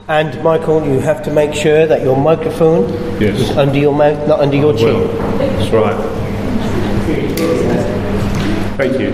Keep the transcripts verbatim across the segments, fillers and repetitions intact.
And Michael, you have to make sure that your microphone yes. is under your mouth, not under your chin. Well, that's right. Thank you.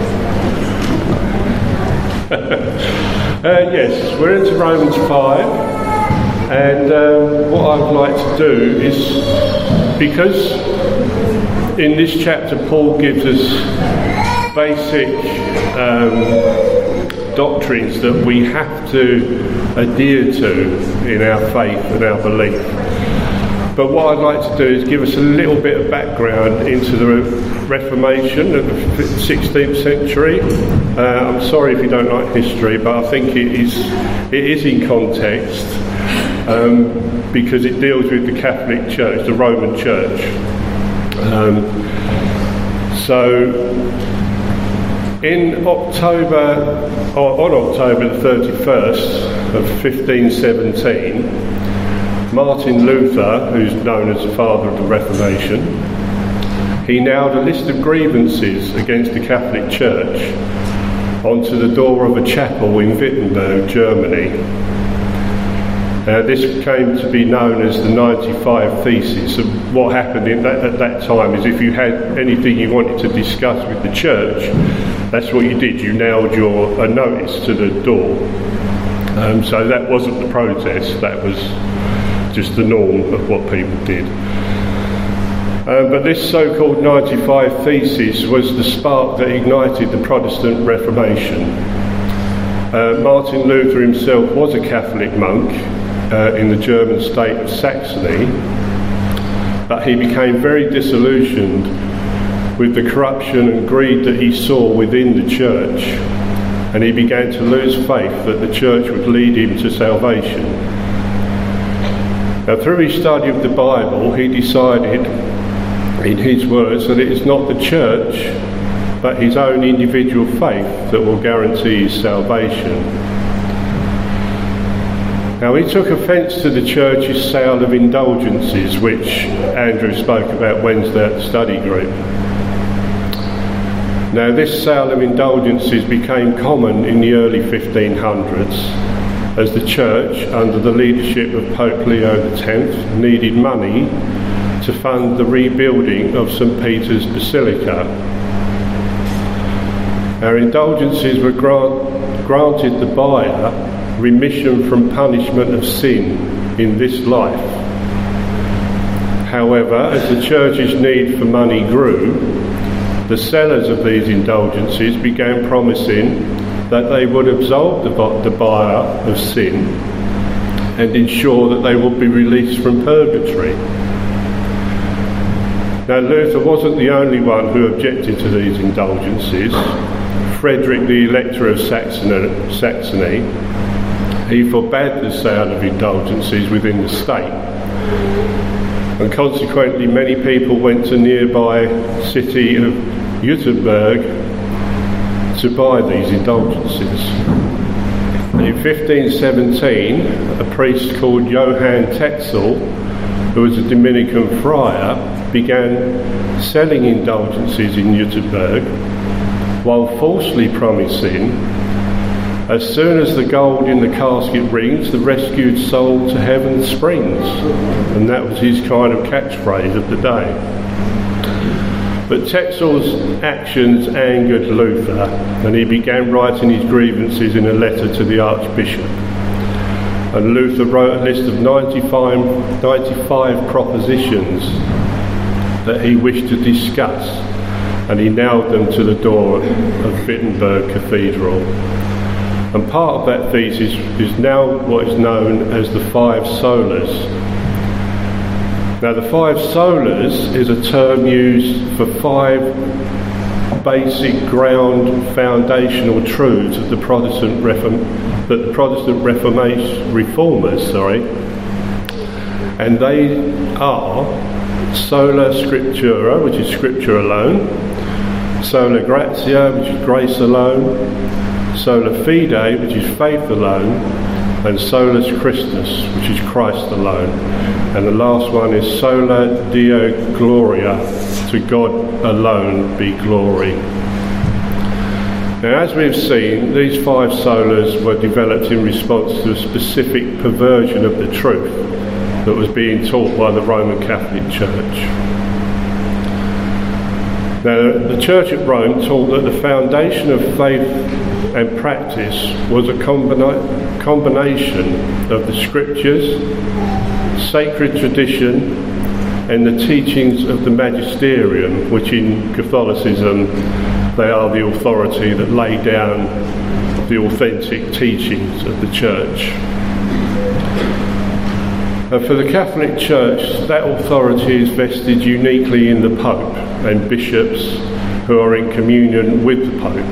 uh, yes, we're into Romans five, and um, what I'd like to do is, because in this chapter Paul gives us basic um, doctrines that we have to adhere to in our faith and our belief. But what I'd like to do is give us a little bit of background into the Reformation of the sixteenth century. Uh, I'm sorry if you don't like history, but I think it is it is in context um, because it deals with the Catholic Church, the Roman Church. Um, so in October, or on October the thirty-first of fifteen seventeen, Martin Luther, who's known as the father of the Reformation, he nailed a list of grievances against the Catholic Church onto the door of a chapel in Wittenberg, Germany. Uh, this came to be known as the ninety-five Theses. So what happened in that, at that time is if you had anything you wanted to discuss with the church, that's what you did. You nailed your a notice to the door. Um, so that wasn't the protest, that was just the norm of what people did. Um, but this so-called ninety-five Theses was the spark that ignited the Protestant Reformation. Uh, Martin Luther himself was a Catholic monk uh, in the German state of Saxony, but he became very disillusioned with the corruption and greed that he saw within the church, and he began to lose faith that the church would lead him to salvation. Now, through his study of the Bible, he decided, in his words, that it is not the church but his own individual faith that will guarantee his salvation. Now, he took offence to the church's sale of indulgences, which Andrew spoke about Wednesday at the study group. Now, this sale of indulgences became common in the early fifteen hundreds as the church, under the leadership of Pope Leo the tenth, needed money to fund the rebuilding of Saint Peter's Basilica. Our indulgences were grant, granted the buyer remission from punishment of sin in this life. However, as the church's need for money grew, the sellers of these indulgences began promising that they would absolve the, the buyer of sin and ensure that they would be released from purgatory. Now, Luther wasn't the only one who objected to these indulgences. Frederick, the Elector of Saxony, Saxony, he forbade the sale of indulgences within the state, and consequently many people went to nearby city of Wittenberg to buy these indulgences. In fifteen seventeen, a priest called Johann Tetzel, who was a Dominican friar, began selling indulgences in Wittenberg while falsely promising, as soon as the gold in the casket rings, the rescued soul to heaven springs. And that was his kind of catchphrase of the day. But Tetzel's actions angered Luther, and he began writing his grievances in a letter to the Archbishop. And Luther wrote a list of ninety-five, ninety-five propositions that he wished to discuss, and he nailed them to the door of Wittenberg Cathedral. And part of that thesis is now what is known as the five solas. Now, the five solas is a term used for five basic ground foundational truths of the Protestant Reform that the Protestant Reformation reformers, sorry, and they are sola scriptura, which is scripture alone, sola gratia, which is grace alone, sola fide, which is faith alone, and solus Christus, which is Christ alone. And the last one is sola Deo gloria, to God alone be glory. Now, as we've seen, these five solas were developed in response to a specific perversion of the truth that was being taught by the Roman Catholic Church. Now, the Church at Rome taught that the foundation of faith and practice was a combina- combination of the Scriptures, sacred tradition, and the teachings of the magisterium, which in Catholicism they are the authority that lay down the authentic teachings of the Church. And for the Catholic Church, that authority is vested uniquely in the Pope and bishops who are in communion with the Pope.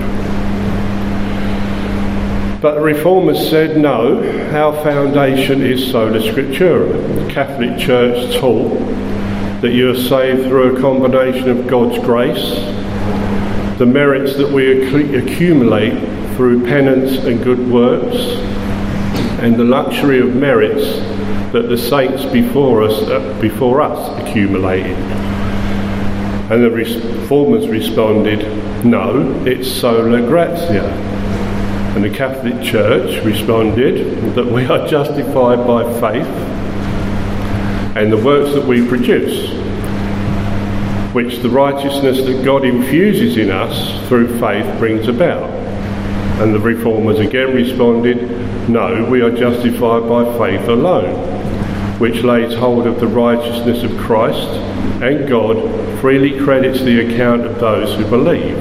But the Reformers said, no, our foundation is sola scriptura. The Catholic Church taught that you are saved through a combination of God's grace, the merits that we accumulate through penance and good works, and the luxury of merits that the saints before us uh, before us accumulated. And the Reformers responded, no, it's sola gratia. And the Catholic Church responded that we are justified by faith and the works that we produce, which the righteousness that God infuses in us through faith brings about. And the Reformers again responded, no, we are justified by faith alone, which lays hold of the righteousness of Christ, and God freely credits the account of those who believe.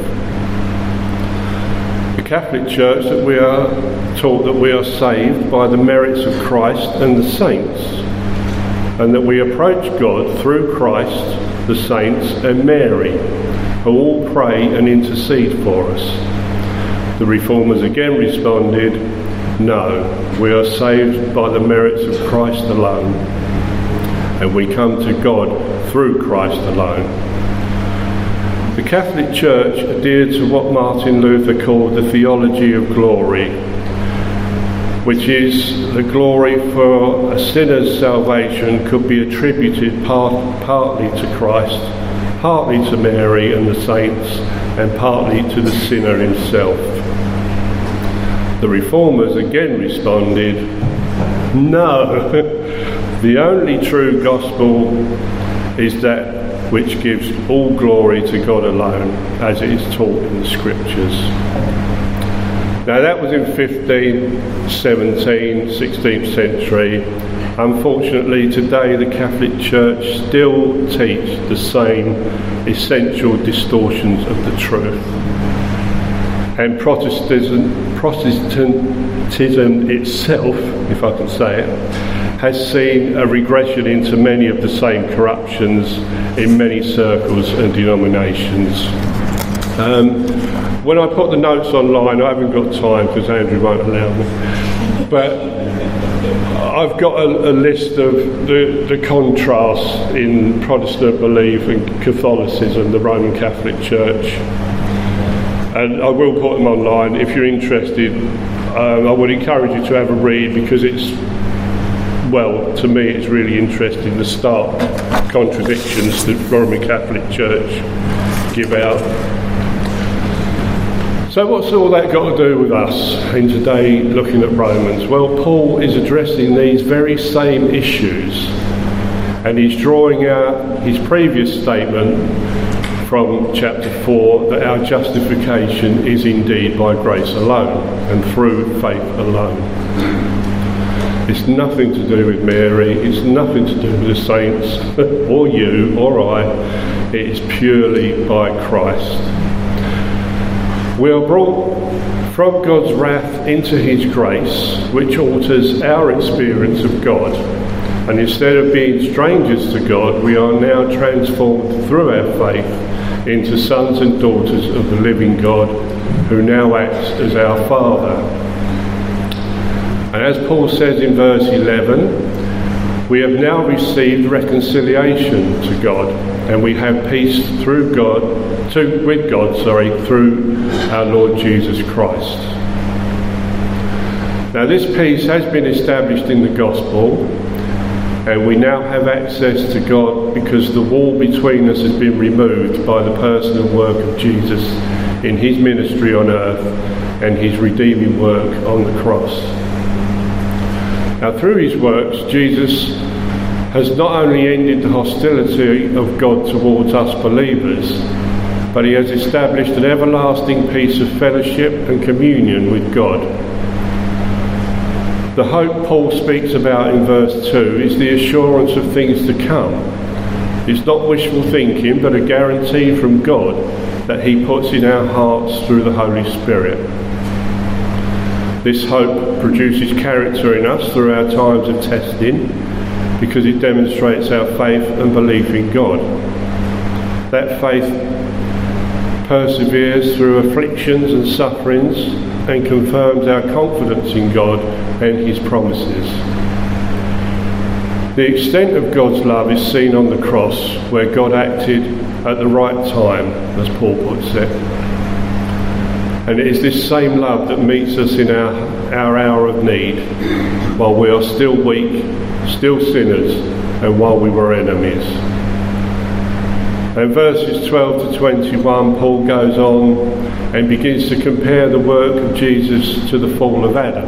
The Catholic Church that we are taught that we are saved by the merits of Christ and the saints, and that we approach God through Christ, the saints and Mary, who all pray and intercede for us. The Reformers again responded, no, we are saved by the merits of Christ alone, and we come to God through Christ alone. The Catholic Church adhered to what Martin Luther called the theology of glory, which is the glory for a sinner's salvation could be attributed part, partly to Christ, partly to Mary and the saints, and partly to the sinner himself. The Reformers again responded, no, the only true gospel is that which gives all glory to God alone, as it is taught in the Scriptures. Now that was in fifteen, seventeen, sixteenth century. Unfortunately today the Catholic Church still teach the same essential distortions of the truth. And Protestantism, Protestantism itself, if I can say it, has seen a regression into many of the same corruptions in many circles and denominations. Um, when I put the notes online, I haven't got time because Andrew won't allow me, but I've got a, a list of the, the contrasts in Protestant belief and Catholicism, the Roman Catholic Church. And I will put them online. If you're interested, um, I would encourage you to have a read, because it's, well, to me it's really interesting, the stark contradictions that the Roman Catholic Church give out. So what's all that got to do with us in today looking at Romans? Well, Paul is addressing these very same issues, and he's drawing out his previous statement from chapter four, that our justification is indeed by grace alone and through faith alone. It's nothing to do with Mary, it's nothing to do with the saints or you or I. It is purely by Christ. We are brought from God's wrath into his grace, which alters our experience of God. And instead of being strangers to God, we are now transformed through our faith into sons and daughters of the living God, who now acts as our Father. And as Paul says in verse eleven, we have now received reconciliation to God, and we have peace through God, to, with God, sorry, through our Lord Jesus Christ. Now this peace has been established in the gospel, and we now have access to God because the wall between us has been removed by the person and work of Jesus in his ministry on earth and his redeeming work on the cross. Now, through his works, Jesus has not only ended the hostility of God towards us believers, but he has established an everlasting peace of fellowship and communion with God. The hope Paul speaks about in verse two is the assurance of things to come. It's not wishful thinking, but a guarantee from God that he puts in our hearts through the Holy Spirit. This hope produces character in us through our times of testing, because it demonstrates our faith and belief in God. That faith perseveres through afflictions and sufferings and confirms our confidence in God and his promises. The extent of God's love is seen on the cross, where God acted at the right time, as Paul puts it. And it is this same love that meets us in our, our hour of need, while we are still weak, still sinners, and while we were enemies. And verses twelve to twenty-one, Paul goes on and begins to compare the work of Jesus to the fall of Adam.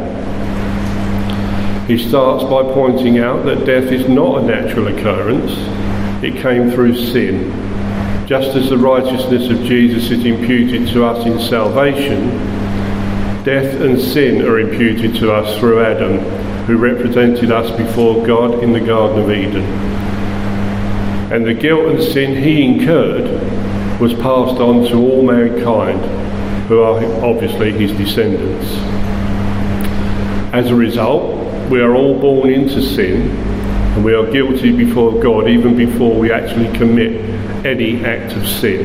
He starts by pointing out that death is not a natural occurrence, it came through sin. Just as the righteousness of Jesus is imputed to us in salvation, death and sin are imputed to us through Adam, who represented us before God in the Garden of Eden. And the guilt and sin he incurred was passed on to all mankind, who are obviously his descendants. As a result, we are all born into sin, and we are guilty before God even before we actually commit any act of sin.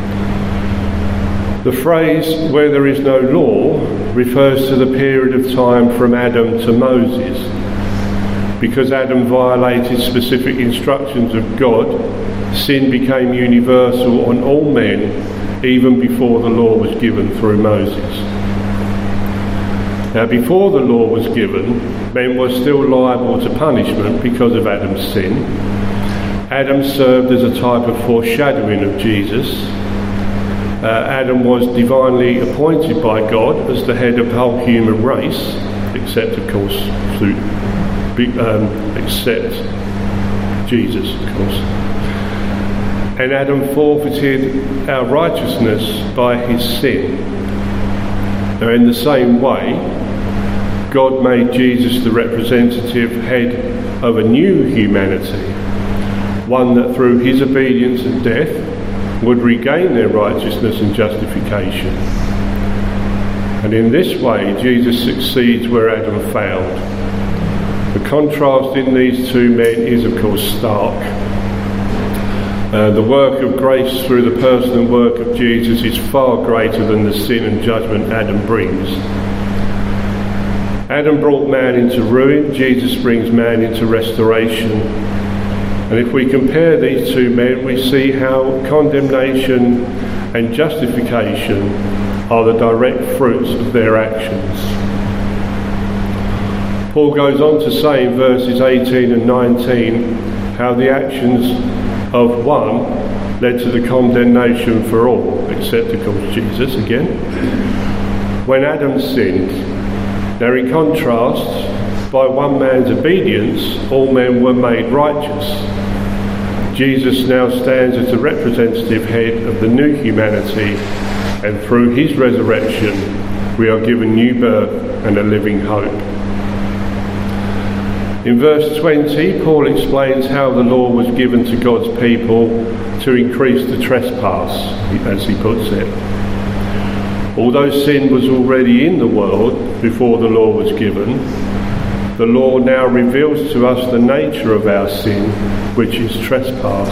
The phrase, where there is no law, refers to the period of time from Adam to Moses. Because Adam violated specific instructions of God, sin became universal on all men, even before the law was given through Moses. Now, before the law was given, men were still liable to punishment because of Adam's sin. Adam served as a type of foreshadowing of Jesus. Uh, Adam was divinely appointed by God as the head of the whole human race, except, of course, through, um, except Jesus, of course. And Adam forfeited our righteousness by his sin. Now, in the same way, God made Jesus the representative head of a new humanity, one that through his obedience and death would regain their righteousness and justification. And in this way, Jesus succeeds where Adam failed. The contrast in these two men is, of course, stark. Uh, the work of grace through the person and work of Jesus is far greater than the sin and judgment Adam brings. Adam brought man into ruin, Jesus brings man into restoration. And if we compare these two men, we see how condemnation and justification are the direct fruits of their actions. Paul goes on to say in verses eighteen and nineteen how the actions of one led to the condemnation for all, except of course Jesus again. When Adam sinned, now in contrast, by one man's obedience, all men were made righteous. Jesus now stands as the representative head of the new humanity, and through his resurrection, we are given new birth and a living hope. In verse twenty, Paul explains how the law was given to God's people to increase the trespass, as he puts it. Although sin was already in the world before the law was given, the law now reveals to us the nature of our sin, which is trespass.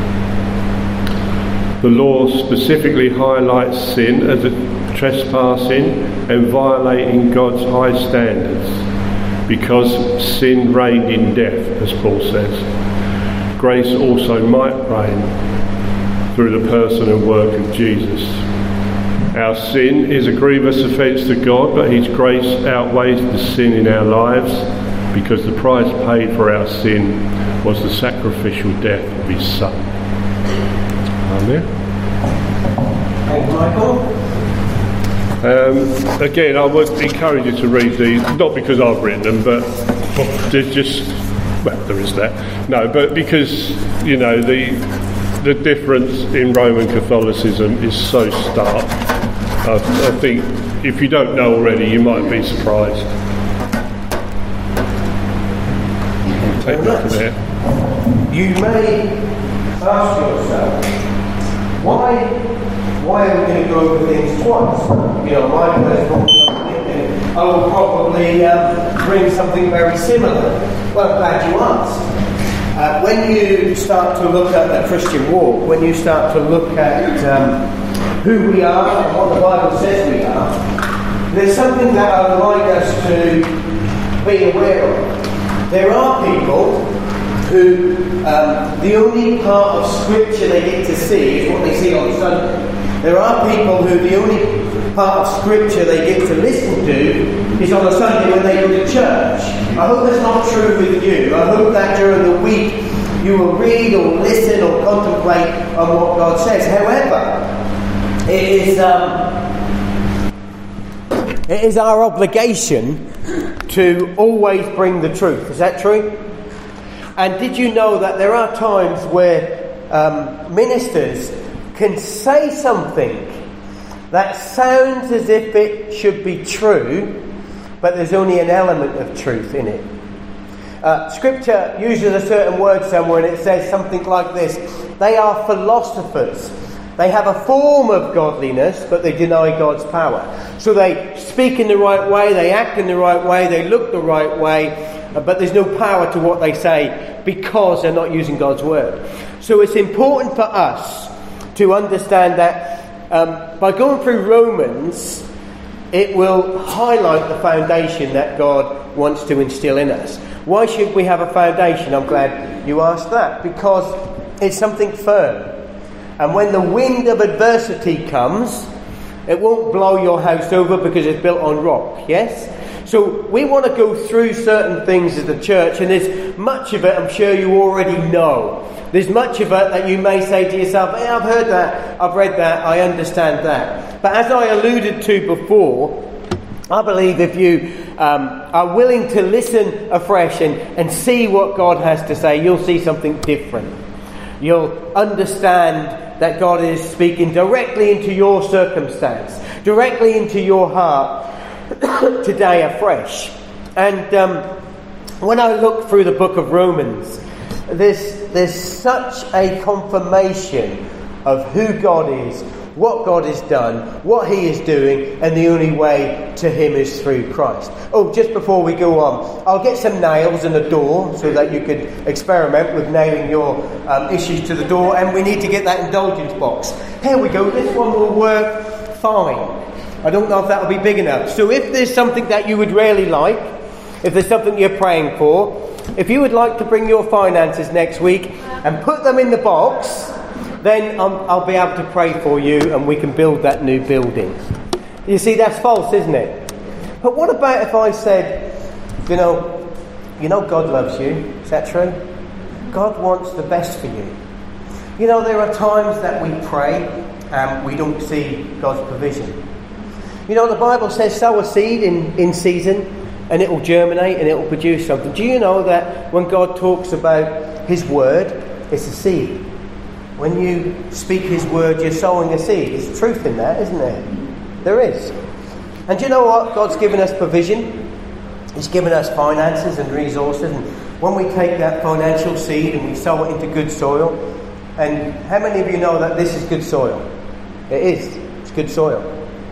The law specifically highlights sin as a trespassing and violating God's high standards, because sin reigned in death, as Paul says. Grace also might reign through the person and work of Jesus. Our sin is a grievous offence to God, but his grace outweighs the sin in our lives, because the price paid for our sin was the sacrificial death of his Son. Amen. Thank you, Michael. Um, again, I would encourage you to read these, not because I've written them, but there's just, well, there is that. No, but because, you know, the the difference in Roman Catholicism is so stark. I, I think if you don't know already, you might be surprised. Take a look at there. You may ask yourself, why, why are we going to go over things twice? You know, my personal thinking, I will probably um, bring something very similar. Well, I'm glad you asked. Uh, when you start to look at the Christian walk, when you start to look at um, who we are and what the Bible says we are, there's something that I would like us to be aware of. There are people who um, the only part of Scripture they get to see is what they see on Sunday. There are people who the only part of Scripture they get to listen to is on a Sunday when they go to church. I hope that's not true with you. I hope that during the week you will read or listen or contemplate on what God says. However, it is um, it is our obligation to always bring the truth. Is that true? And did you know that there are times where um, ministers can say something that sounds as if it should be true, but there's only an element of truth in it. Uh, scripture uses a certain word somewhere and it says something like this: they are philosophers. They have a form of godliness, but they deny God's power. So they speak in the right way, they act in the right way, they look the right way, but there's no power to what they say because they're not using God's word. So it's important for us to understand that um, by going through Romans, it will highlight the foundation that God wants to instill in us. Why should we have a foundation? I'm glad you asked that. Because it's something firm. And when the wind of adversity comes, it won't blow your house over because it's built on rock. Yes? So we want to go through certain things as a church, and there's much of it I'm sure you already know. There's much of it that you may say to yourself, hey, I've heard that, I've read that, I understand that. But as I alluded to before, I believe if you um, are willing to listen afresh and, and see what God has to say, you'll see something different. You'll understand that God is speaking directly into your circumstance, directly into your heart today afresh. And um, when I look through the book of Romans, there's, there's such a confirmation of who God is, what God has done, what He is doing, and the only way to Him is through Christ. Oh, just before we go on, I'll get some nails and a door so that you could experiment with nailing your um, issues to the door, and we need to get that indulgence box. Here we go, this one will work fine. I don't know if that will be big enough. So if there's something that you would really like, if there's something you're praying for, if you would like to bring your finances next week and put them in the box, then I'll, I'll be able to pray for you and we can build that new building. You see, that's false, isn't it? But what about if I said, you know, you know God loves you, is that true? God wants the best for you. You know, there are times that we pray and we don't see God's provision. You know, the Bible says sow a seed in, in season and it will germinate and it will produce something. Do you know that when God talks about His word, it's a seed? When you speak His word, you're sowing a seed. There's truth in that, isn't there? There is. And do you know what? God's given us provision. He's given us finances and resources. And when we take that financial seed and we sow it into good soil, and how many of you know that this is good soil? It is. It's good soil.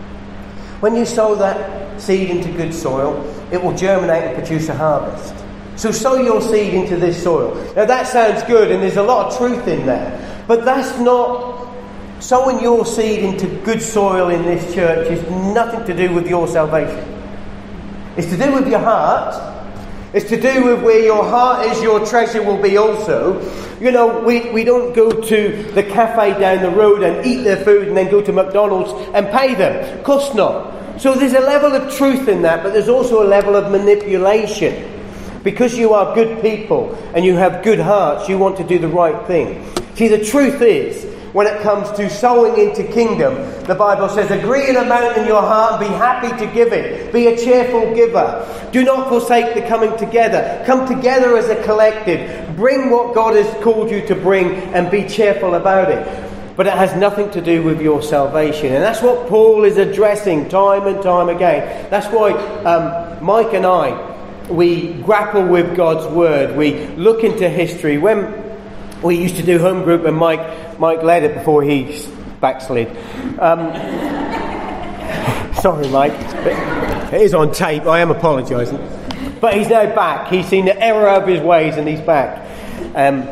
When you sow that seed into good soil, it will germinate and produce a harvest. So sow your seed into this soil. Now that sounds good and there's a lot of truth in there. But that's not... Sowing your seed into good soil in this church is nothing to do with your salvation. It's to do with your heart. It's to do with where your heart is, your treasure will be also. You know, we, we don't go to the cafe down the road and eat their food and then go to McDonald's and pay them. Of course not. So there's a level of truth in that, but there's also a level of manipulation. Because you are good people and you have good hearts, you want to do the right thing. See, the truth is, when it comes to sowing into kingdom. The Bible says, agree an amount in your heart and be happy to give it. Be a cheerful giver. Do not forsake the coming together. Come together as a collective. Bring what God has called you to bring and be cheerful about it. But it has nothing to do with your salvation. And that's what Paul is addressing time and time again. That's why um, Mike and I, we grapple with God's word. We look into history. When we used to do home group and Mike Mike led it before he backslid. Um, sorry, Mike. It is on tape. I am apologising. But he's now back. He's seen the error of his ways and he's back. Um,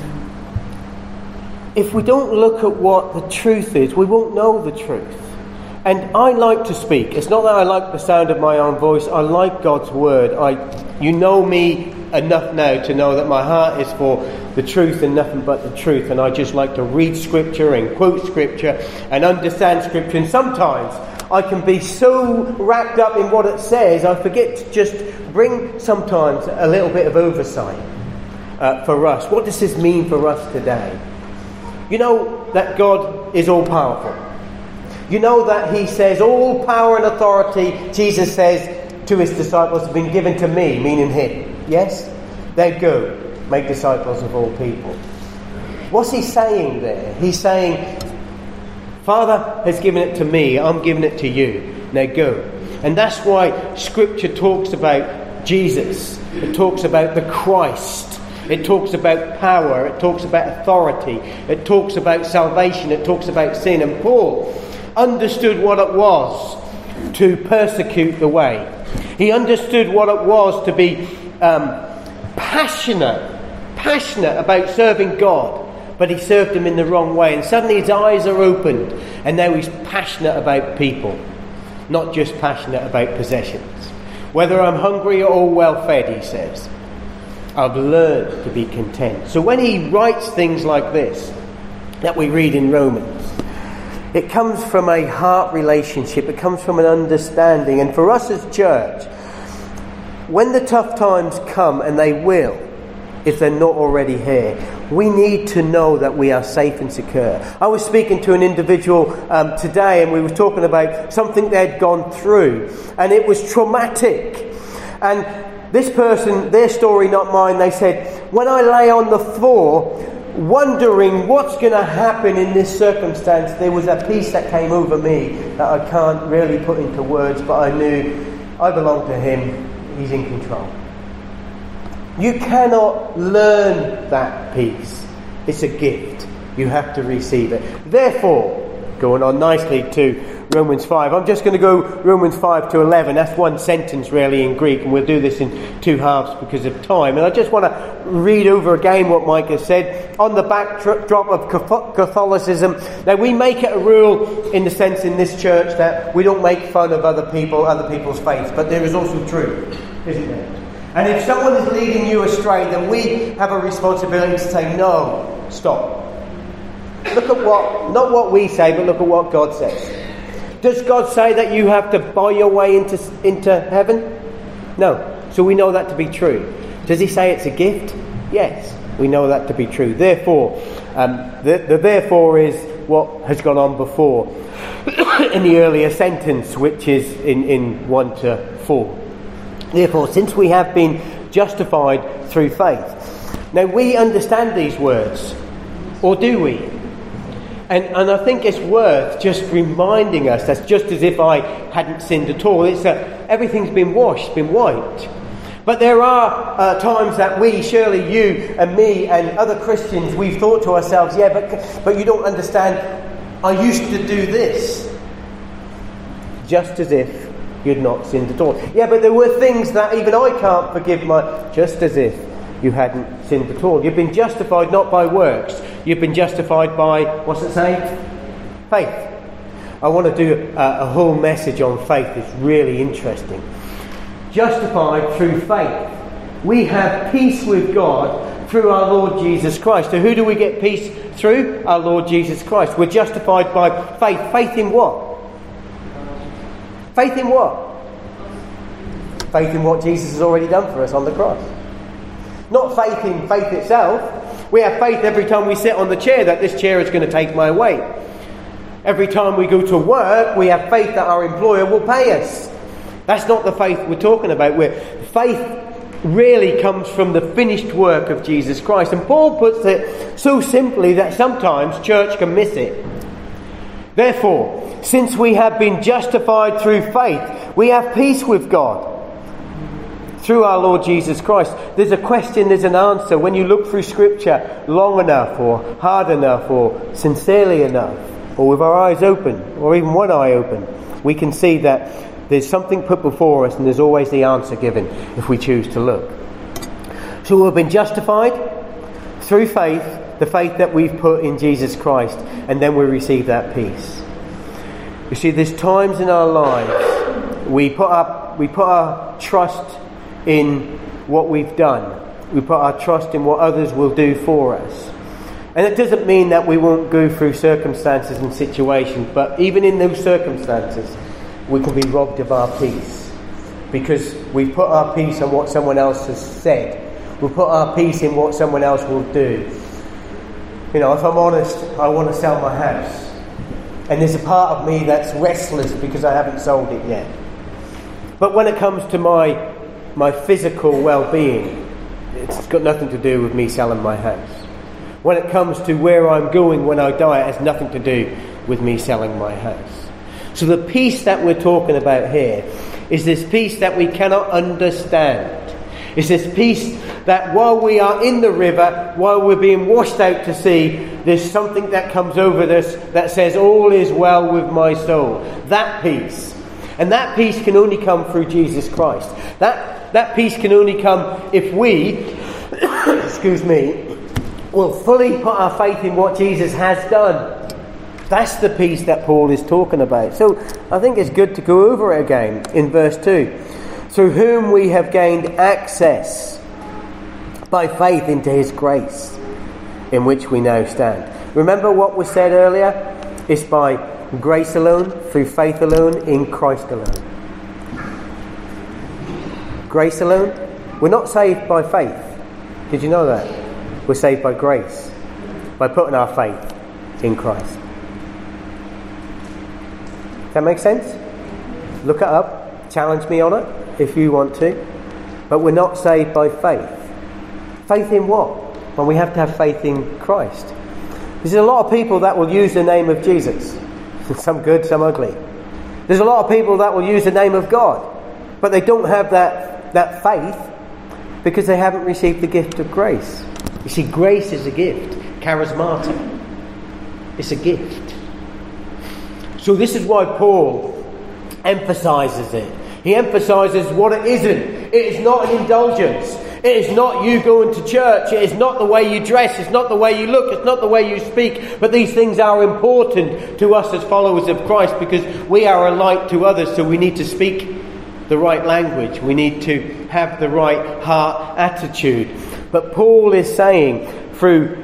if we don't look at what the truth is, we won't know the truth. And I like to speak. It's not that I like the sound of my own voice. I like God's word. I, you know me enough now to know that my heart is for the truth and nothing but the truth. And I just like to read Scripture and quote Scripture and understand Scripture. And sometimes I can be so wrapped up in what it says, I forget to just bring sometimes a little bit of oversight uh, for us. What does this mean for us today? You know that God is all-powerful. You know that he says all power and authority, Jesus says to his disciples, have been given to me, meaning him. Yes? They go, make disciples of all people. What's he saying there? He's saying, Father has given it to me, I'm giving it to you. Now go. And that's why Scripture talks about Jesus. It talks about the Christ. It talks about power. It talks about authority. It talks about salvation. It talks about sin. And Paul understood what it was to persecute the way. He understood what it was to be um, passionate, passionate about serving God, but he served him in the wrong way. And suddenly his eyes are opened, and now he's passionate about people, not just passionate about possessions. Whether I'm hungry or well fed, he says, I've learned to be content. So when he writes things like this, that we read in Romans, it comes from a heart relationship. It comes from an understanding. And for us as church, when the tough times come, and they will, if they're not already here, we need to know that we are safe and secure. I was speaking to an individual um, today, and we were talking about something they'd gone through, and it was traumatic. And this person, their story, not mine, they said, when I lay on the floor, wondering what's going to happen in this circumstance, there was a peace that came over me that I can't really put into words, but I knew I belong to him. He's in control. You cannot learn that peace. It's a gift. You have to receive it. Therefore, going on nicely to Romans five. I'm just going to go Romans five to eleven. That's one sentence really in Greek, and we'll do this in two halves because of time. And I just want to read over again what Mike has said on the backdrop of Catholicism. Now, we make it a rule in the sense in this church that we don't make fun of other people, other people's faiths, but there is also truth, isn't there? And if someone is leading you astray, then we have a responsibility to say, no, stop. Look at what, not what we say, but look at what God says. Does God say that you have to buy your way into into heaven? No. So we know that to be true. Does he say it's a gift? Yes. We know that to be true. Therefore, um, the, the therefore is what has gone on before in the earlier sentence, which is in, in one to four. Therefore, since we have been justified through faith. Now, we understand these words, or do we? And, and I think it's worth just reminding us that's just as if I hadn't sinned at all. It's uh, everything's been washed, been wiped. But there are uh, times that we, surely you and me and other Christians, we've thought to ourselves, yeah, but but you don't understand, I used to do this. Just as if you'd not sinned at all. Yeah, but there were things that even I can't forgive my... Just as if you hadn't sinned at all. You've been justified not by works. You've been justified by, what's it say? Faith. I want to do a, a whole message on faith. It's really interesting. Justified through faith. We have peace with God through our Lord Jesus Christ. So who do we get peace through? Our Lord Jesus Christ. We're justified by faith. Faith in what? Faith in what? Faith in what Jesus has already done for us on the cross. Not faith in faith itself. We have faith every time we sit on the chair that this chair is going to take my weight. Every time we go to work, we have faith that our employer will pay us. That's not the faith we're talking about. We're, faith really comes from the finished work of Jesus Christ. And Paul puts it so simply that sometimes church can miss it. Therefore, since we have been justified through faith, we have peace with God through our Lord Jesus Christ. There's a question, there's an answer. When you look through Scripture long enough, or hard enough, or sincerely enough, or with our eyes open, or even one eye open, we can see that there's something put before us, and there's always the answer given if we choose to look. So we've been justified through faith, the faith that we've put in Jesus Christ, and then we receive that peace. You see, there's times in our lives we put our, we put our trust in what we've done. We put our trust in what others will do for us. And it doesn't mean that we won't go through circumstances and situations, but even in those circumstances, we can be robbed of our peace. Because we put our peace on what someone else has said. We put our peace in what someone else will do. You know, if I'm honest, I want to sell my house. And there's a part of me that's restless because I haven't sold it yet. But when it comes to my my physical well-being, it's got nothing to do with me selling my house. When it comes to where I'm going when I die, it has nothing to do with me selling my house. So the peace that we're talking about here is this peace that we cannot understand. It's this peace that while we are in the river, while we're being washed out to sea, there's something that comes over us that says, all is well with my soul. That peace. And that peace can only come through Jesus Christ. That that peace can only come if we, excuse me, will fully put our faith in what Jesus has done. That's the peace that Paul is talking about. So I think it's good to go over it again in verse two. Through whom we have gained access by faith into his grace, in which we now stand. Remember what was said earlier? It's by grace alone, through faith alone, in Christ alone. Grace alone? We're not saved by faith. Did you know that? We're saved by grace, by putting our faith in Christ. Does that make sense? Look it up. Challenge me on it if you want to. But we're not saved by faith. Faith in what? Well, we have to have faith in Christ. There's a lot of people that will use the name of Jesus. Some good, some ugly. There's a lot of people that will use the name of God, but they don't have that, that faith because they haven't received the gift of grace. You see, grace is a gift. Charismata. It's a gift. So this is why Paul emphasises it. He emphasises what it isn't. It is not an indulgence. It is not you going to church. It is not the way you dress. It's not the way you look. It's not the way you speak. But these things are important to us as followers of Christ because we are a light to others. So we need to speak the right language. We need to have the right heart attitude. But Paul is saying through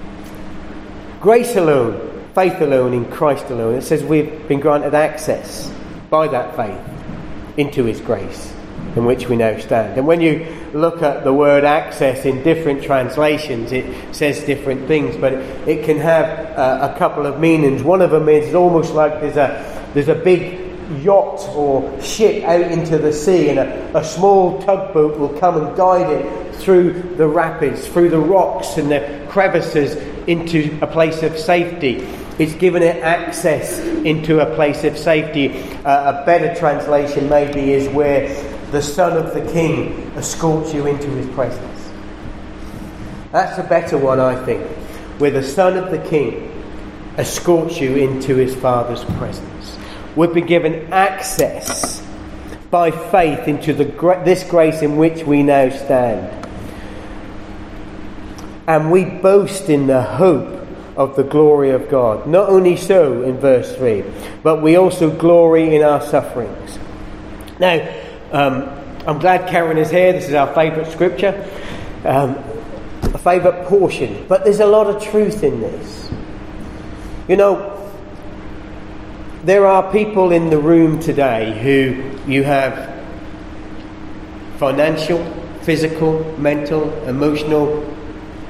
grace alone, faith alone, in Christ alone, it says we've been granted access by that faith into his grace, in which we now stand. And when you look at the word access in different translations, it says different things, but it can have uh, a couple of meanings. One of them is almost like there's a there's a big yacht or ship out into the sea, and a, a small tugboat will come and guide it through the rapids, through the rocks and the crevices into a place of safety. It's given it access into a place of safety. Uh, a better translation maybe is where the Son of the King escorts you into his presence. That's a better one, I think. Where the Son of the King escorts you into his Father's presence. We've been given access by faith into the gra- this grace in which we now stand. And we boast in the hope of the glory of God. Not only so, in verse three, but we also glory in our sufferings. Now, um, I'm glad Karen is here. This is our favourite scripture, um, a favourite portion. But there's a lot of truth in this. You know, there are people in the room today who you have financial, physical, mental, emotional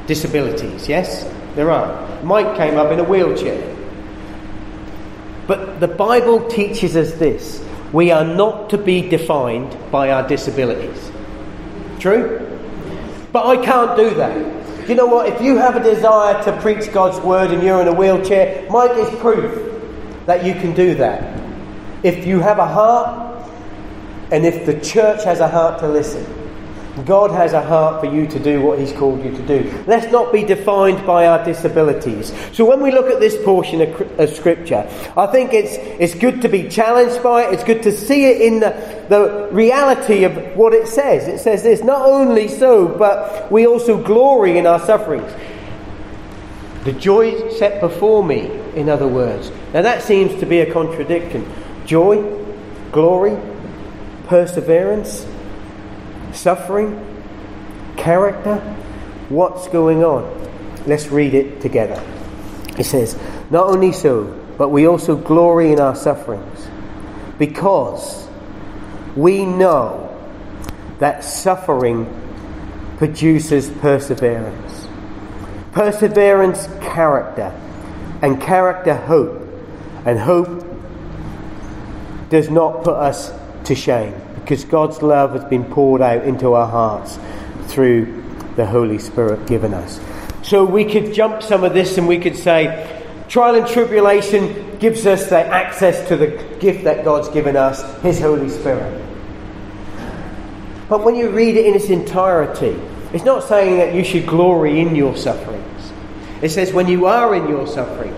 disabilities, yes? There are. Mike came up in a wheelchair. But the Bible teaches us this. We are not to be defined by our disabilities. True? But I can't do that. You know what? If you have a desire to preach God's word and you're in a wheelchair, Mike is proof that you can do that. If you have a heart, and if the church has a heart to listen, God has a heart for you to do what He's called you to do. Let's not be defined by our disabilities. So when we look at this portion of, of Scripture, I think it's it's good to be challenged by it. It's good to see it in the, the reality of what it says. It says this, not only so, but we also glory in our sufferings. The joy set before me, in other words. Now that seems to be a contradiction. Joy, glory, perseverance, suffering, character. What's going on? Let's read it together. It says, not only so, but we also glory in our sufferings, because we know that suffering produces perseverance. Perseverance, character, and character, hope. And hope does not put us to shame, because God's love has been poured out into our hearts through the Holy Spirit given us. So we could jump some of this and we could say, trial and tribulation gives us the access to the gift that God's given us, His Holy Spirit. But when you read it in its entirety, it's not saying that you should glory in your sufferings. It says when you are in your sufferings,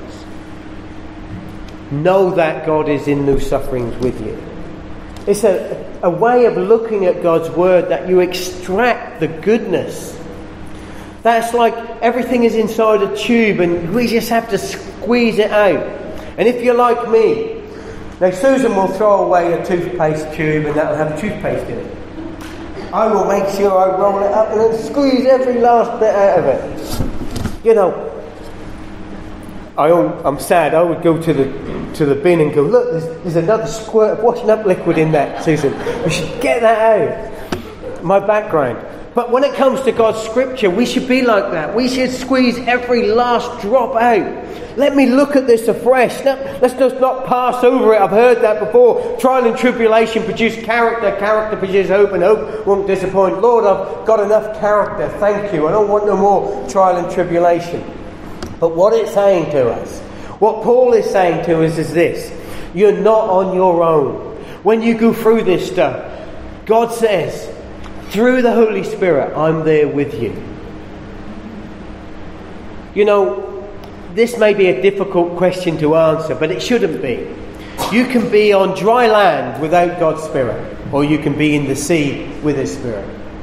know that God is in those sufferings with you. It's a, a way of looking at God's word that you extract the goodness. That's like everything is inside a tube and we just have to squeeze it out. And if you're like me, now Susan will throw away a toothpaste tube and that'll have toothpaste in it. I will make sure I roll it up and then squeeze every last bit out of it. You know, I, I'm sad. I would go to the to the bin and go, look, there's, there's another squirt of washing up liquid in that, Susan. We should get that out. My background. But when it comes to God's scripture, we should be like that. We should squeeze every last drop out. Let me look at this afresh. Let's just not pass over it. I've heard that before. Trial and tribulation produce character. Character produces hope, and hope won't disappoint. Lord, I've got enough character. Thank you. I don't want no more trial and tribulation. But what it's saying to us, what Paul is saying to us is this. You're not on your own. When you go through this stuff, God says, through the Holy Spirit, I'm there with you. You know, this may be a difficult question to answer, but it shouldn't be. You can be on dry land without God's Spirit, or you can be in the sea with His Spirit.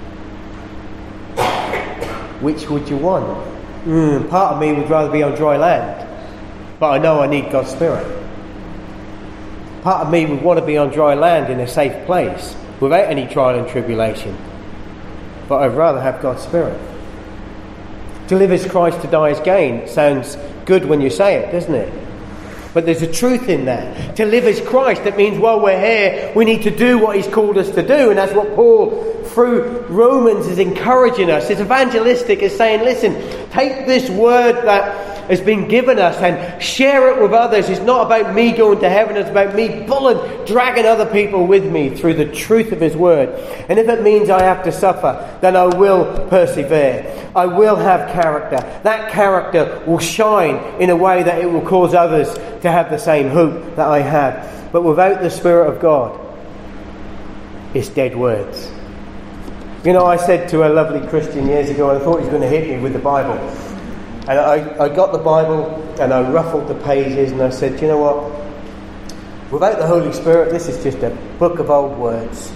Which would you want? Mm, part of me would rather be on dry land, but I know I need God's Spirit. Part of me would want to be on dry land in a safe place without any trial and tribulation, but I'd rather have God's Spirit. To live as Christ, to die as gain sounds good when you say it, doesn't it? But there's a truth in that. To live as Christ, that means while we're here, we need to do what He's called us to do. And that's what Paul, through Romans, is encouraging us. It's evangelistic. It's saying, listen, take this word that has been given us and share it with others. It's not about me going to heaven. It's about me pulling, dragging other people with me through the truth of His word. And if it means I have to suffer, then I will persevere. I will have character. That character will shine in a way that it will cause others to have the same hope that I have. But without the Spirit of God, it's dead words. You know, I said to a lovely Christian years ago, I thought he was going to hit me with the Bible. And I, I got the Bible and I ruffled the pages and I said, you know what? Without the Holy Spirit, this is just a book of old words.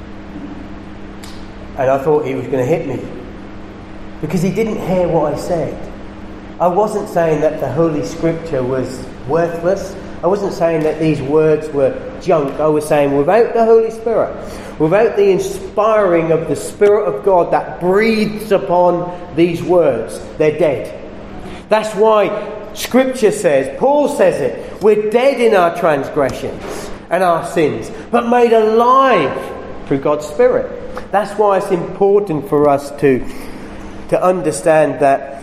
And I thought he was going to hit me, because he didn't hear what I said. I wasn't saying that the Holy Scripture was worthless. I wasn't saying that these words were junk. I was saying without the Holy Spirit, without the inspiring of the Spirit of God that breathes upon these words, they're dead. That's why Scripture says, Paul says it, we're dead in our transgressions and our sins, but made alive through God's Spirit. That's why it's important for us to, to understand that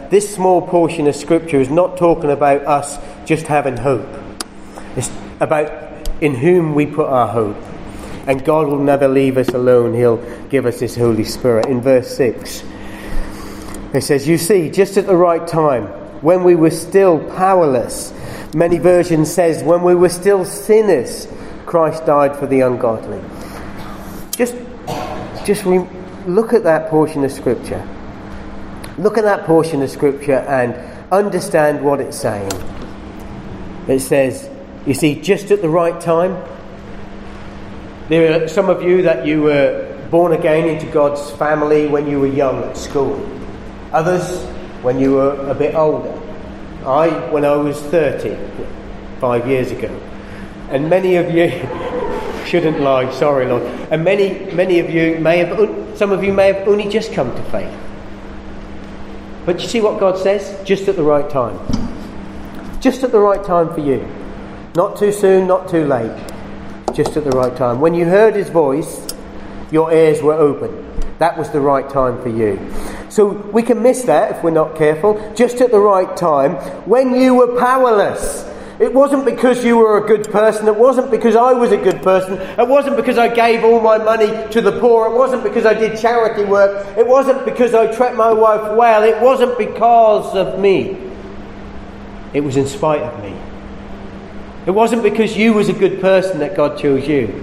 this small portion of Scripture is not talking about us just having hope. It's about in whom we put our hope. And God will never leave us alone. He'll give us His Holy Spirit. In verse six, it says, you see, just at the right time, when we were still powerless, many versions says, when we were still sinners, Christ died for the ungodly. Just, just re- look at that portion of Scripture. Look at that portion of Scripture and understand what it's saying. It says, you see, just at the right time. There are some of you that you were born again into God's family when you were young at school. Others when you were a bit older. I, when I was thirty, five years ago. And many of you, shouldn't lie, sorry Lord. And many, many of you may have, some of you may have only just come to faith. But you see what God says? Just at the right time. Just at the right time for you. Not too soon, not too late. Just at the right time. When you heard His voice, your ears were open. That was the right time for you. So we can miss that if we're not careful. Just at the right time, when you were powerless. It wasn't because you were a good person. It wasn't because I was a good person. It wasn't because I gave all my money to the poor. It wasn't because I did charity work. It wasn't because I treated my wife well. It wasn't because of me. It was in spite of me. It wasn't because you was a good person that God chose you.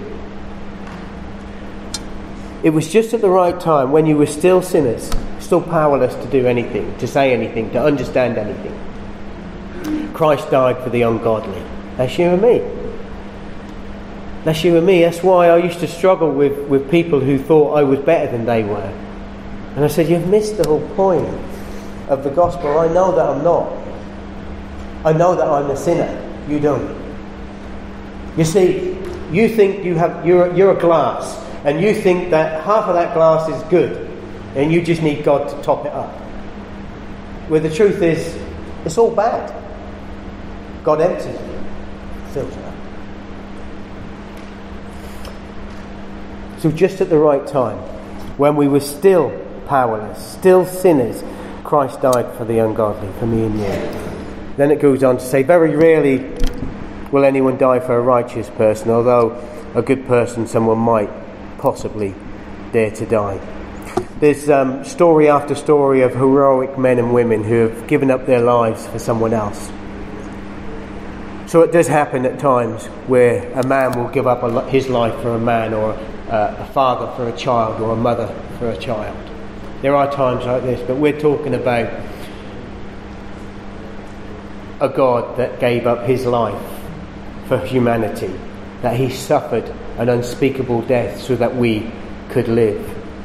It was just at the right time when you were still sinners, still powerless to do anything, to say anything, to understand anything. Christ died for the ungodly. That's you and me. That's you and me. That's why I used to struggle with, with people who thought I was better than they were. And I said, you've missed the whole point of the gospel. I know that I'm not. I know that I'm a sinner. You don't. You see, you think you have you're, you're a glass, and you think that half of that glass is good, and you just need God to top it up. Where the truth is, it's all bad. God empties it, fills it up. So just at the right time, when we were still powerless, still sinners, Christ died for the ungodly, for me and you. Then it goes on to say, very rarely will anyone die for a righteous person, although a good person, someone might possibly dare to die. There's um, story after story of heroic men and women who have given up their lives for someone else. So it does happen at times where a man will give up a, his life for a man, or a, a father for a child, or a mother for a child. There are times like this, but we're talking about a God that gave up His life for humanity, that He suffered an unspeakable death so that we could live.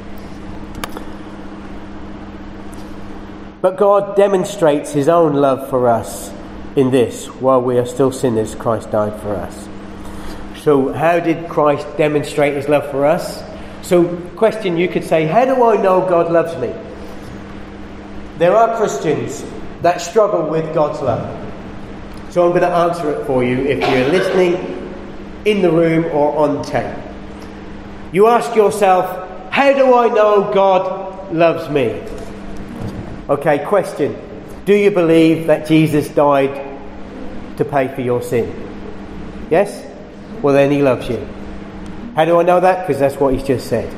But God demonstrates His own love for us in this: while we are still sinners, Christ died for us. So how did Christ demonstrate His love for us? So, question, you could say, how do I know God loves me? There are Christians that struggle with God's love. So I'm going to answer it for you if you're listening in the room or on tape. You ask yourself, how do I know God loves me? Okay, question. Do you believe that Jesus died to pay for your sin? Yes? Well, then He loves you. How do I know that? Because that's what He's just said.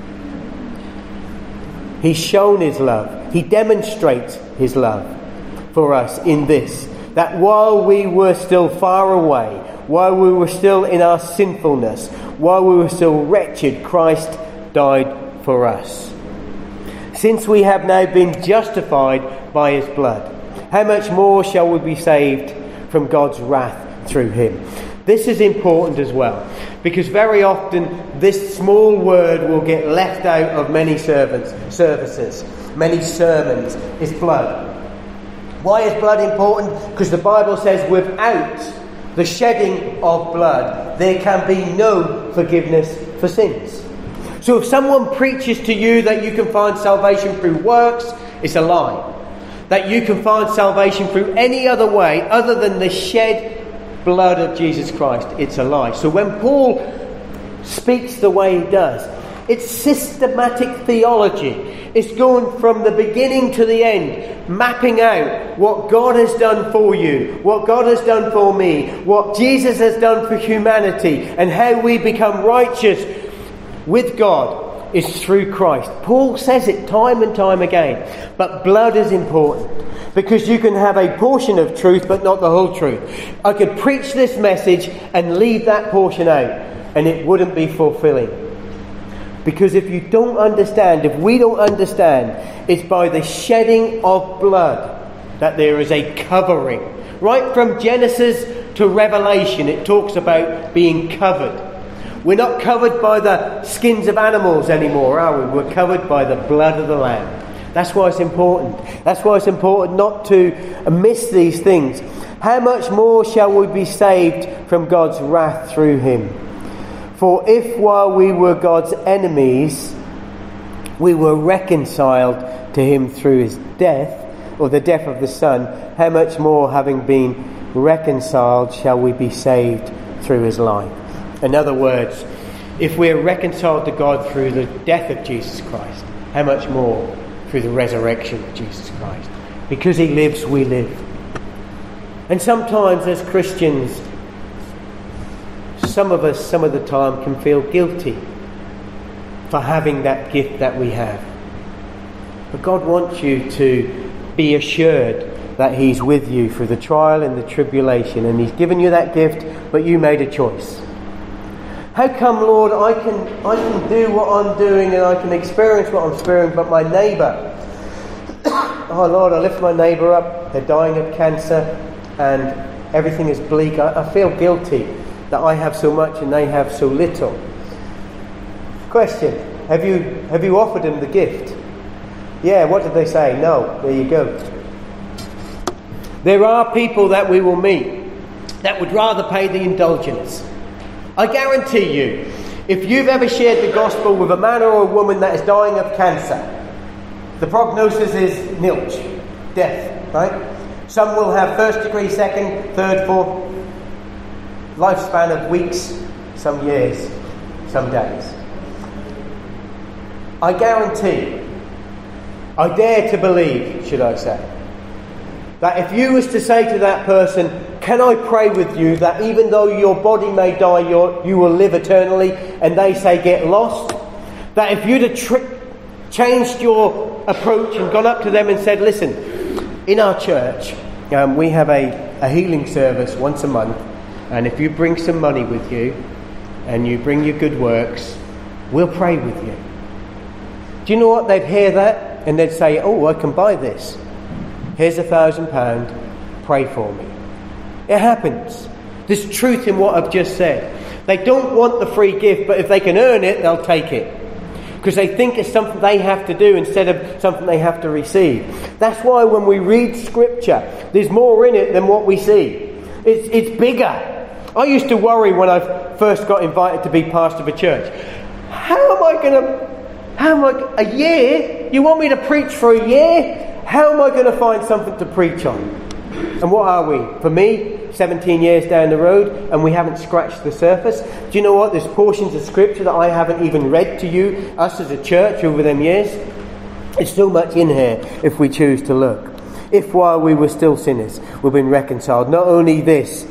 He's shown His love. He demonstrates His love for us in this: that while we were still far away, while we were still in our sinfulness, while we were still wretched, Christ died for us. Since we have now been justified by His blood, how much more shall we be saved from God's wrath through Him? This is important as well, because very often this small word will get left out of many servants, services, many sermons, is blood. Why is blood important? Because the Bible says without the shedding of blood, there can be no forgiveness for sins. So if someone preaches to you that you can find salvation through works, it's a lie. That you can find salvation through any other way other than the shed blood of Jesus Christ, it's a lie. So when Paul speaks the way he does, it's systematic theology. It's going from the beginning to the end, mapping out what God has done for you, what God has done for me, what Jesus has done for humanity, and how we become righteous with God is through Christ. Paul says it time and time again. But blood is important, because you can have a portion of truth but not the whole truth. I could preach this message and leave that portion out, and it wouldn't be fulfilling. Because if you don't understand, if we don't understand, it's by the shedding of blood that there is a covering. Right from Genesis to Revelation, it talks about being covered. We're not covered by the skins of animals anymore, are we? We're covered by the blood of the Lamb. That's why it's important. That's why it's important not to miss these things. How much more shall we be saved from God's wrath through him? For if while we were God's enemies, we were reconciled to him through his death, or the death of the Son, how much more, having been reconciled, shall we be saved through his life? In other words, if we're reconciled to God through the death of Jesus Christ, how much more through the resurrection of Jesus Christ? Because he lives, we live. And sometimes as Christians, some of us, some of the time, can feel guilty for having that gift that we have. But God wants you to be assured that he's with you through the trial and the tribulation, and he's given you that gift, but you made a choice. How come, Lord, I can I can do what I'm doing and I can experience what I'm experiencing, but my neighbour, oh Lord, I lift my neighbour up, they're dying of cancer and everything is bleak. I, I feel guilty that I have so much and they have so little. Question, have you have you offered them the gift? Yeah, what did they say? No, there you go. There are people that we will meet that would rather pay the indulgence. I guarantee you, if you've ever shared the gospel with a man or a woman that is dying of cancer, the prognosis is nilch, death, right? Some will have first degree, second, third, fourth, lifespan of weeks, some years, some days. I guarantee, I dare to believe, should I say, that if you was to say to that person, can I pray with you that even though your body may die, you're, you will live eternally, and they say get lost, that if you'd have tri- changed your approach and gone up to them and said, listen, in our church, um, we have a, a healing service once a month, and if you bring some money with you, and you bring your good works, we'll pray with you. Do you know what? They'd hear that, and they'd say, oh, I can buy this. Here's a thousand pound, pray for me. It happens. There's truth in what I've just said. They don't want the free gift, but if they can earn it, they'll take it. Because they think it's something they have to do instead of something they have to receive. That's why when we read Scripture, there's more in it than what we see. It's, it's bigger. I used to worry when I first got invited to be pastor of a church. How am I going to... How am I... A year? You want me to preach for a year? How am I going to find something to preach on? And what are we? For me, seventeen years down the road, and we haven't scratched the surface. Do you know what? There's portions of Scripture that I haven't even read to you, us as a church, over them years. There's so much in here if we choose to look. If while we were still sinners, we've been reconciled. Not only this,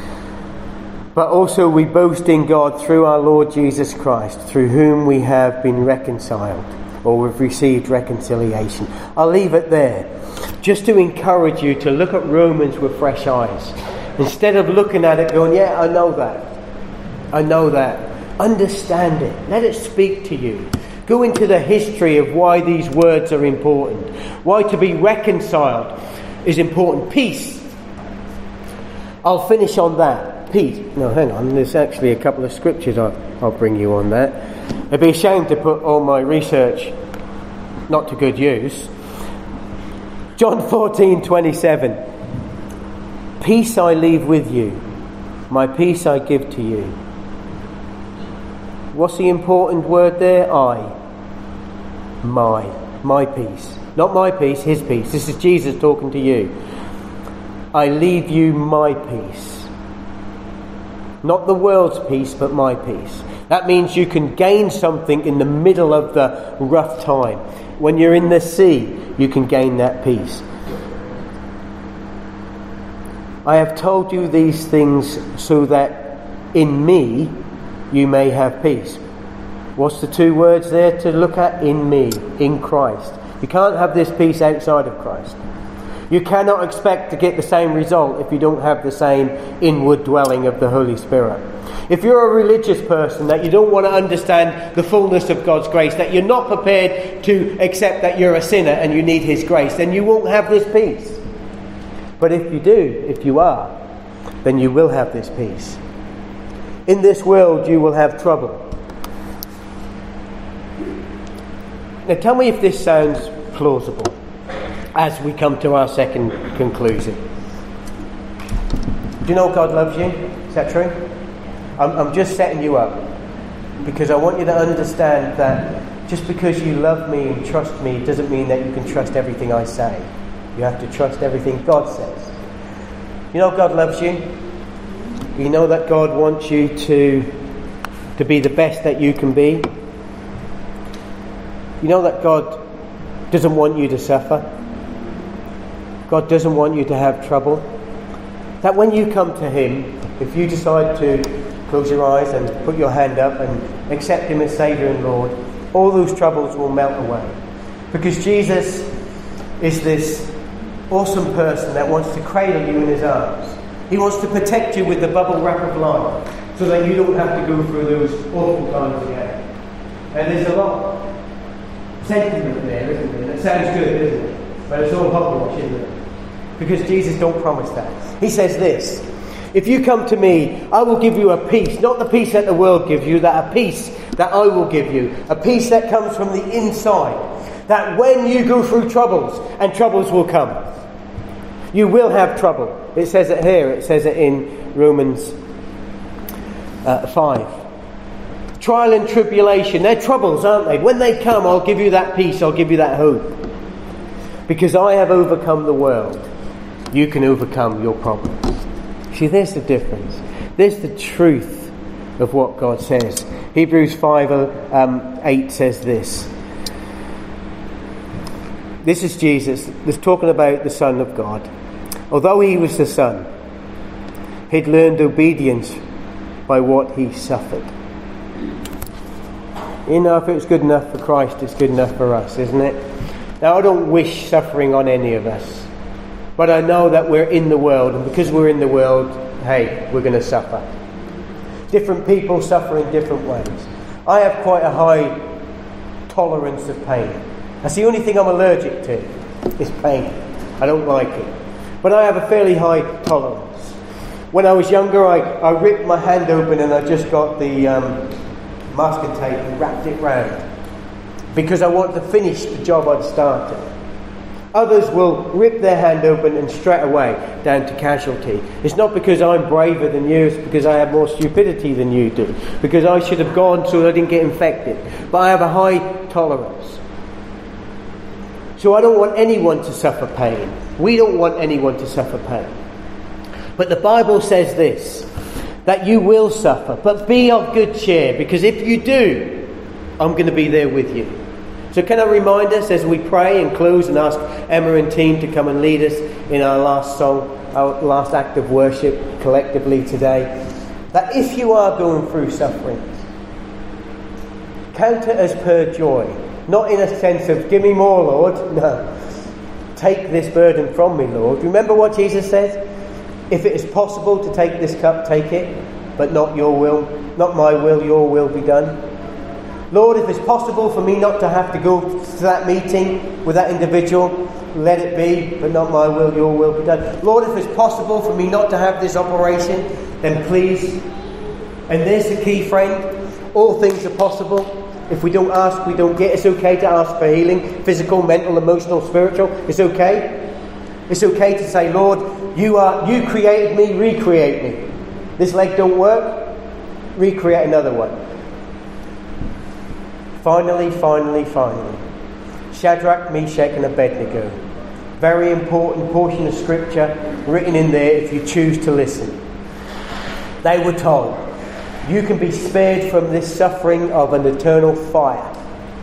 but also we boast in God through our Lord Jesus Christ, through whom we have been reconciled, or we've received reconciliation. I'll leave it there, just to encourage you to look at Romans with fresh eyes. Instead of looking at it going, yeah, I know that. I know that. Understand it. Let it speak to you. Go into the history of why these words are important. Why to be reconciled is important. Peace. I'll finish on that. Peace. No, hang on. There's actually a couple of scriptures I'll, I'll bring you on that. I'd be ashamed to put all my research not to good use. John fourteen twenty-seven. Peace I leave with you, my peace I give to you. What's the important word there? I. My. My peace. Not my peace, his peace. This is Jesus talking to you. I leave you my peace. Not the world's peace, but my peace. That means you can gain something in the middle of the rough time. When you're in the sea, you can gain that peace. I have told you these things so that in me you may have peace. What's the two words there to look at? In me, in Christ. You can't have this peace outside of Christ. You cannot expect to get the same result if you don't have the same inward dwelling of the Holy Spirit. If you're a religious person, that you don't want to understand the fullness of God's grace, that you're not prepared to accept that you're a sinner and you need His grace, then you won't have this peace. But if you do, if you are, then you will have this peace. In this world you will have trouble. Now tell me if this sounds plausible as we come to our second conclusion. Do you know God loves you? Is that true? I'm, I'm just setting you up because I want you to understand that just because you love me and trust me doesn't mean that you can trust everything I say. You have to trust everything God says. You know God loves you. You know that God wants you to, to be the best that you can be. You know that God doesn't want you to suffer. God doesn't want you to have trouble. That when you come to Him, if you decide to close your eyes and put your hand up and accept Him as Saviour and Lord, all those troubles will melt away. Because Jesus is this awesome person that wants to cradle you in His arms. He wants to protect you with the bubble wrap of life so that you don't have to go through those awful times again. And there's a lot of sentiment there, isn't there? That sounds good, isn't it? But it's all hogwash, isn't it? Because Jesus don't promise that. He says this: if you come to me, I will give you a peace, not the peace that the world gives you, that a peace that I will give you, a peace that comes from the inside, that when you go through troubles, and troubles will come, you will have trouble. It says it here, it says it in Romans uh, five. Trial and tribulation, they're troubles, aren't they? When they come, I'll give you that peace, I'll give you that hope. Because I have overcome the world, you can overcome your problems. See, there's the difference. There's the truth of what God says. Hebrews five eight says this. This is Jesus. This talking about the Son of God. Although He was the Son, He'd learned obedience by what He suffered. You know, if it was good enough for Christ, it's good enough for us, isn't it? Now, I don't wish suffering on any of us. But I know that we're in the world, and because we're in the world, hey, we're going to suffer. Different people suffer in different ways. I have quite a high tolerance of pain. That's the only thing I'm allergic to, is pain. I don't like it. But I have a fairly high tolerance. When I was younger, I, I ripped my hand open and I just got the um, masking tape and wrapped it round. Because I wanted to finish the job I'd started. Others will rip their hand open and straight away down to casualty. It's not because I'm braver than you, it's because I have more stupidity than you do. Because I should have gone so I didn't get infected. But I have a high tolerance. So I don't want anyone to suffer pain. We don't want anyone to suffer pain. But the Bible says this, that you will suffer, but be of good cheer, because if you do, I'm going to be there with you. So can I remind us as we pray and close and ask Emma and team to come and lead us in our last song, our last act of worship collectively today, that if you are going through sufferings, count it as per joy. Not in a sense of, give me more, Lord. No. Take this burden from me, Lord. Remember what Jesus said? If it is possible to take this cup, take it, but not your will, not my will, your will be done. Lord, if it's possible for me not to have to go to that meeting with that individual, let it be, but not my will, your will be done. Lord, if it's possible for me not to have this operation, then please. And there's the key, friend. All things are possible. If we don't ask, we don't get. It's okay to ask for healing, physical, mental, emotional, spiritual. It's okay. It's okay to say, Lord, you are you created me, recreate me. This leg don't work, recreate another one. Finally, finally, finally. Shadrach, Meshach and Abednego. Very important portion of scripture written in there if you choose to listen. They were told, you can be spared from this suffering of an eternal fire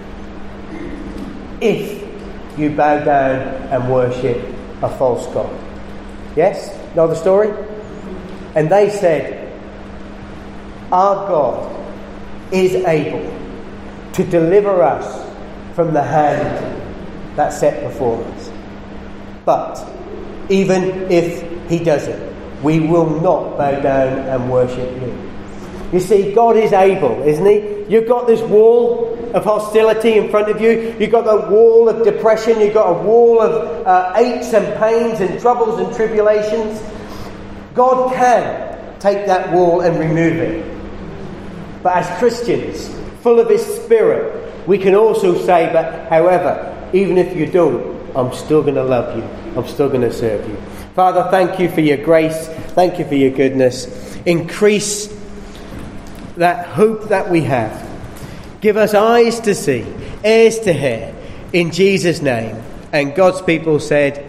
if you bow down and worship a false god. Yes? Know the story? And they said, our God is able to deliver us from the hand that's set before us. But even if he doesn't, we will not bow down and worship you. You see, God is able, isn't he? You've got this wall of hostility in front of you. You've got a wall of depression. You've got a wall of uh, aches and pains and troubles and tribulations. God can take that wall and remove it. But as Christians, full of his Spirit, we can also say, but however, even if you don't, I'm still going to love you. I'm still going to serve you. Father, thank you for your grace. Thank you for your goodness. Increase that hope that we have. Give us eyes to see, ears to hear. In Jesus' name. And God's people said,